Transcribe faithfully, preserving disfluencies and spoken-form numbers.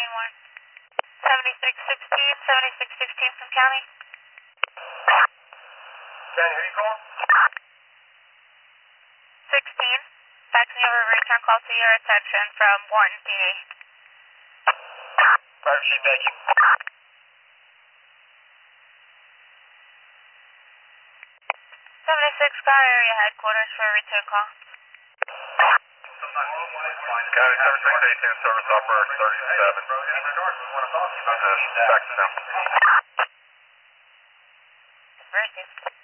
one. seventy-six sixteen, seventy-six sixteen from county. County, who you calling? sixteen. Faxing over a return call to your attention from one P D. Fire sheet, thank you. seventy-six car area headquarters for a return call. County seventy-six eighteen, service operator thirty-seven. Uh, back to them. Mercy.